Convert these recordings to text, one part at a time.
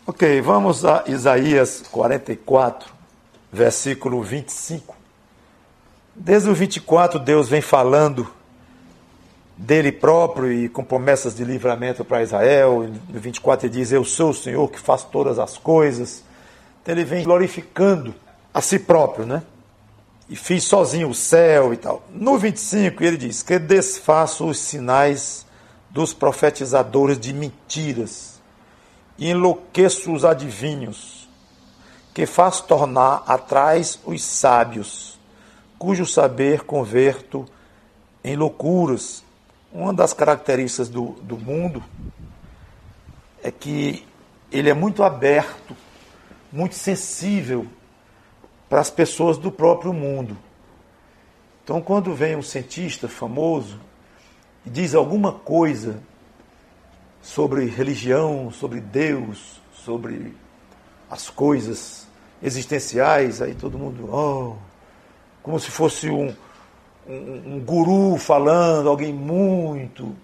Ok, vamos a Isaías 44, versículo 25. Desde o 24, Deus vem falando dele próprio e com promessas de livramento para Israel. No 24 ele diz: eu sou o Senhor que faz todas as coisas. Então ele vem glorificando a si próprio, né? E fiz sozinho o céu e tal. No 25 ele diz que desfaço os sinais dos profetizadores de mentiras e enlouqueço os adivinhos, que faz tornar atrás os sábios, cujo saber converto em loucuras. Uma das características do mundo é que ele é muito aberto, muito sensível para as pessoas do próprio mundo. Então, quando vem um cientista famoso e diz alguma coisa sobre religião, sobre Deus, sobre as coisas existenciais, aí todo mundo, como se fosse um guru falando, alguém muito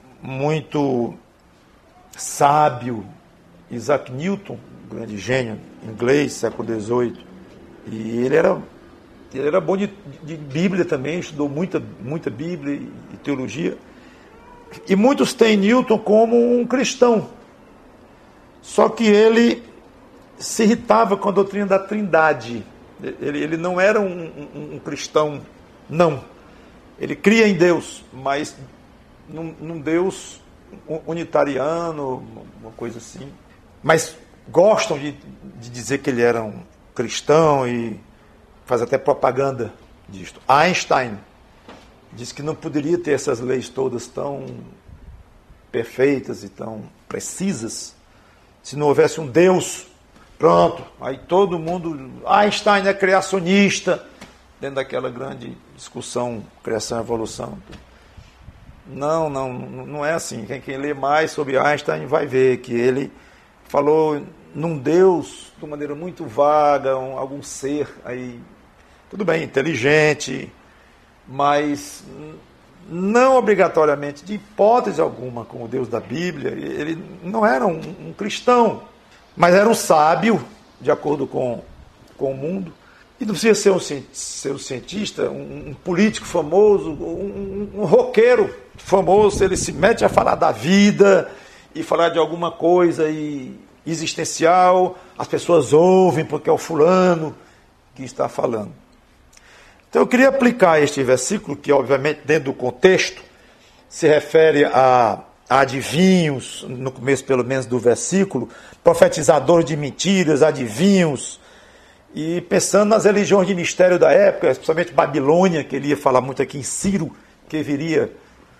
sábio. Isaac Newton, grande gênio inglês, século XVIII, e ele era bom de Bíblia também, estudou muita Bíblia e teologia. E muitos têm Newton como um cristão. Só que ele se irritava com a doutrina da Trindade. Ele não era um cristão, não. Ele cria em Deus, mas num Deus unitariano, uma coisa assim. Mas gostam de dizer que ele era um cristão e faz até propaganda disto. Einstein diz que não poderia ter essas leis todas tão perfeitas e tão precisas se não houvesse um Deus. Pronto, aí todo mundo... Einstein é criacionista, dentro daquela grande discussão criação e evolução. Não é assim. Quem lê mais sobre Einstein vai ver que ele falou num Deus de uma maneira muito vaga, algum ser aí, tudo bem, inteligente, mas não obrigatoriamente, de hipótese alguma, como o Deus da Bíblia. Ele não era um cristão, mas era um sábio, de acordo com o mundo. E não precisa ser um cientista, um político famoso, um roqueiro famoso. Ele se mete a falar da vida e falar de alguma coisa existencial, as pessoas ouvem porque é o fulano que está falando. Então eu queria aplicar este versículo, que obviamente dentro do contexto se refere a adivinhos, no começo pelo menos do versículo, profetizadores de mentiras, adivinhos, e pensando nas religiões de mistério da época, especialmente Babilônia, que ele ia falar muito aqui em Ciro, que viria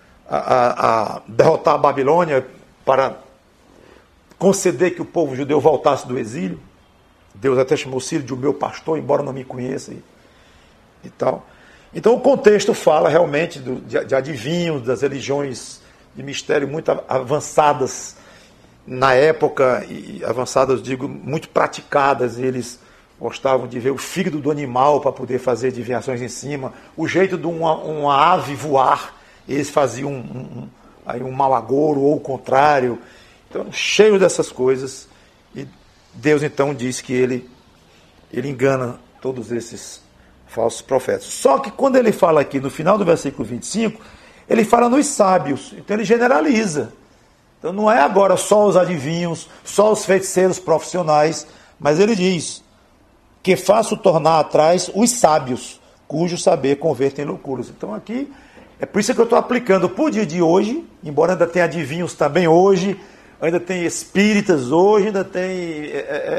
a derrotar a Babilônia para conceder que o povo judeu voltasse do exílio. Deus até chamou Ciro de o meu pastor, embora não me conheça e tal. Então o contexto fala realmente de adivinhos, das religiões de mistério muito avançadas na época, e avançadas, digo, muito praticadas. Eles gostavam de ver o fígado do animal para poder fazer adivinhações em cima, o jeito de uma ave voar, eles faziam um mau agouro ou o contrário. Então, cheio dessas coisas, e Deus então diz que ele engana todos esses falsos profetas. Só que quando ele fala aqui no final do versículo 25, ele fala nos sábios, então ele generaliza. Então não é agora só os adivinhos, só os feiticeiros profissionais, mas ele diz que faço tornar atrás os sábios, cujo saber converte em loucuras. Então aqui, é por isso que eu estou aplicando para o dia de hoje, embora ainda tenha adivinhos também hoje, ainda tem espíritas hoje, ainda tem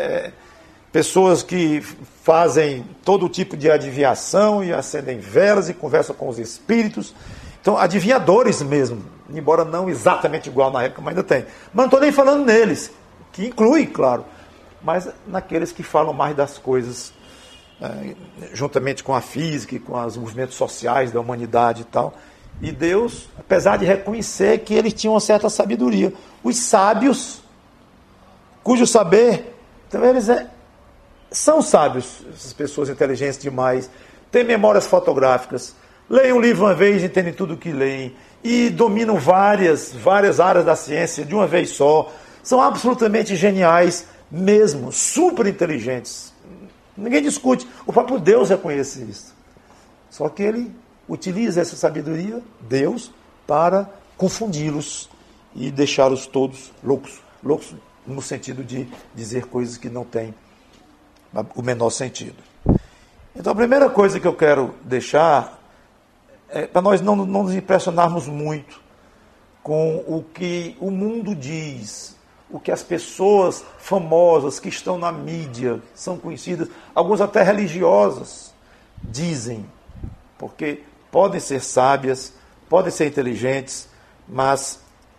pessoas que fazem todo tipo de adivinhação e acendem velas e conversam com os espíritos. Então, adivinhadores mesmo, embora não exatamente igual na época, mas ainda tem. Mas não estou nem falando neles, que inclui, claro, mas naqueles que falam mais das coisas, juntamente com a física e com os movimentos sociais da humanidade e tal. E Deus, apesar de reconhecer que eles tinham uma certa sabedoria, os sábios, cujo saber, então eles são sábios, essas pessoas inteligentes demais, têm memórias fotográficas, leem um livro uma vez, entendem tudo o que leem, e dominam várias áreas da ciência de uma vez só, são absolutamente geniais, mesmo, super inteligentes. Ninguém discute. O próprio Deus reconhece isso. Só que ele utiliza essa sabedoria, Deus, para confundi-los e deixá-los todos loucos. Loucos no sentido de dizer coisas que não têm o menor sentido. Então a primeira coisa que eu quero deixar é para nós não nos impressionarmos muito com o que o mundo diz, o que as pessoas famosas que estão na mídia, são conhecidas, algumas até religiosas, dizem. Porque podem ser sábias, podem ser inteligentes, mas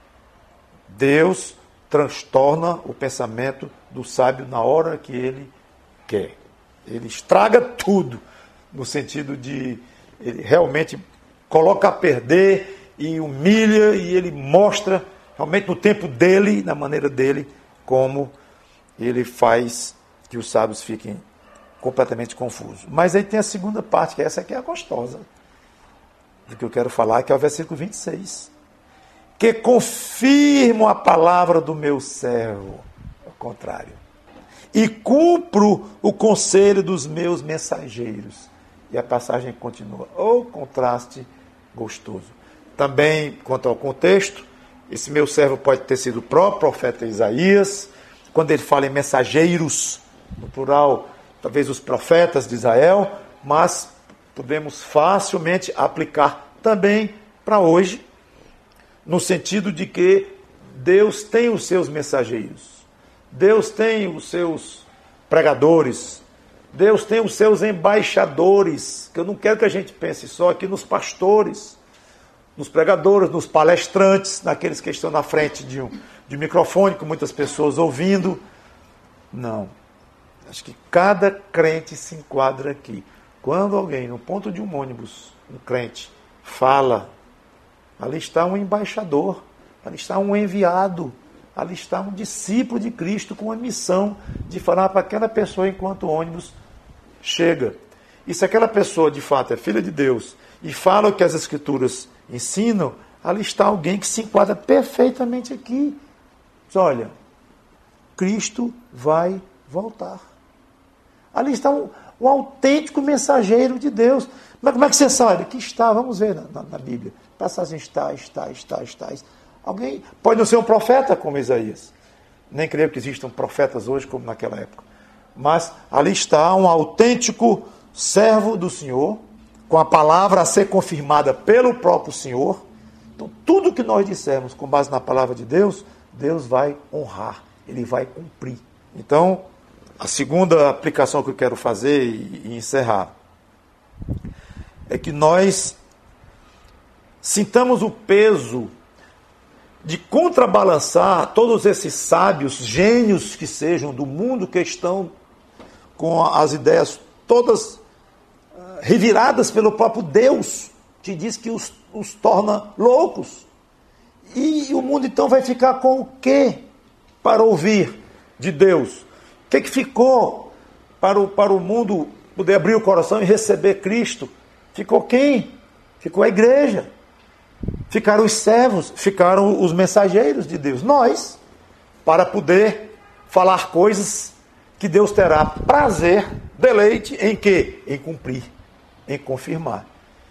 Deus transtorna o pensamento do sábio na hora que ele quer. Ele estraga tudo, no sentido de ele realmente coloca a perder e humilha, e ele mostra realmente no tempo dele, na maneira dele, como ele faz que os sábios fiquem completamente confusos. Mas aí tem a segunda parte, que essa aqui é a gostosa, do que eu quero falar, que é o versículo 26. Que confirmo a palavra do meu servo, ao contrário, e cumpro o conselho dos meus mensageiros. E a passagem continua. Oh, contraste gostoso. Também, quanto ao contexto, esse meu servo pode ter sido o próprio profeta Isaías, quando ele fala em mensageiros, no plural, talvez os profetas de Israel, mas podemos facilmente aplicar também para hoje, no sentido de que Deus tem os seus mensageiros, Deus tem os seus pregadores, Deus tem os seus embaixadores, que eu não quero que a gente pense só aqui nos pastores, nos pregadores, nos palestrantes, naqueles que estão na frente de um microfone, com muitas pessoas ouvindo. Não. Acho que cada crente se enquadra aqui. Quando alguém, no ponto de um ônibus, um crente, fala, ali está um embaixador, ali está um enviado, ali está um discípulo de Cristo com a missão de falar para aquela pessoa enquanto o ônibus chega. E se aquela pessoa, de fato, é filha de Deus e fala o que as Escrituras ensinam, ali está alguém que se enquadra perfeitamente aqui. Diz, olha, Cristo vai voltar. Ali está um autêntico mensageiro de Deus. Mas como é que você sabe? Aqui está, vamos ver na Bíblia. Passagens tais. Alguém pode não ser um profeta como Isaías. Nem creio que existam profetas hoje como naquela época. Mas ali está um autêntico servo do Senhor, com a palavra a ser confirmada pelo próprio Senhor. Então, tudo que nós dissermos com base na palavra de Deus, Deus vai honrar, Ele vai cumprir. Então, a segunda aplicação que eu quero fazer e encerrar é que nós sintamos o peso de contrabalançar todos esses sábios, gênios que sejam do mundo, que estão com as ideias todas reviradas pelo próprio Deus, que diz que os torna loucos. E o mundo então vai ficar com o quê para ouvir de Deus? O que ficou para o mundo poder abrir o coração e receber Cristo? Ficou quem? Ficou a igreja. Ficaram os servos, ficaram os mensageiros de Deus. Nós, para poder falar coisas que Deus terá prazer, deleite em quê? Em cumprir, em confirmar.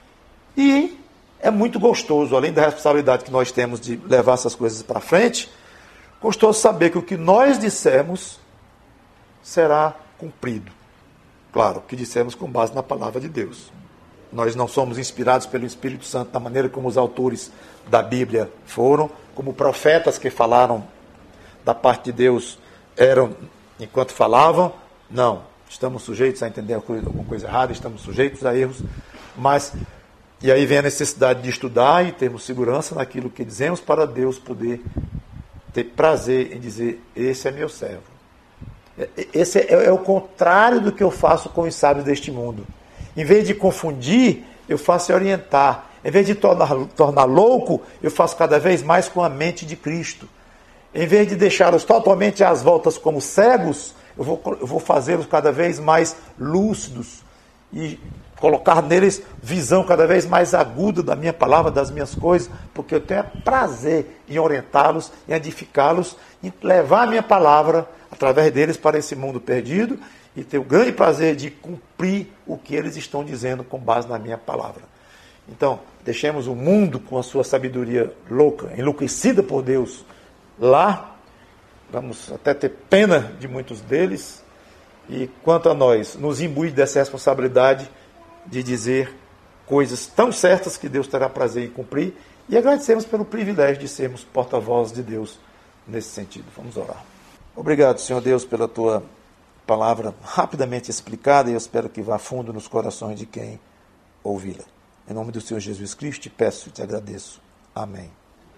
E é muito gostoso, além da responsabilidade que nós temos de levar essas coisas para frente, gostoso saber que o que nós dissemos será cumprido. Claro, o que dissemos com base na palavra de Deus. Nós não somos inspirados pelo Espírito Santo da maneira como os autores da Bíblia foram, como profetas que falaram da parte de Deus eram enquanto falavam. Não, estamos sujeitos a entender alguma coisa errada, estamos sujeitos a erros, mas, e aí vem a necessidade de estudar e termos segurança naquilo que dizemos para Deus poder ter prazer em dizer, esse é meu servo. Esse é o contrário do que eu faço com os sábios deste mundo. Em vez de confundir, eu faço orientar. Em vez de tornar louco, eu faço cada vez mais com a mente de Cristo. Em vez de deixá-los totalmente às voltas como cegos, eu vou fazê-los cada vez mais lúcidos e colocar neles visão cada vez mais aguda da minha palavra, das minhas coisas, porque eu tenho prazer em orientá-los, em edificá-los, em levar a minha palavra através deles para esse mundo perdido e ter o grande prazer de cumprir o que eles estão dizendo com base na minha palavra. Então, deixemos o mundo com a sua sabedoria louca, enlouquecida por Deus, lá. Vamos até ter pena de muitos deles. E quanto a nós, nos imbuir dessa responsabilidade de dizer coisas tão certas que Deus terá prazer em cumprir, e agradecemos pelo privilégio de sermos porta-vozes de Deus nesse sentido. Vamos orar. Obrigado, Senhor Deus, pela tua palavra rapidamente explicada, e eu espero que vá fundo nos corações de quem ouvi-la. Em nome do Senhor Jesus Cristo, te peço e te agradeço. Amém.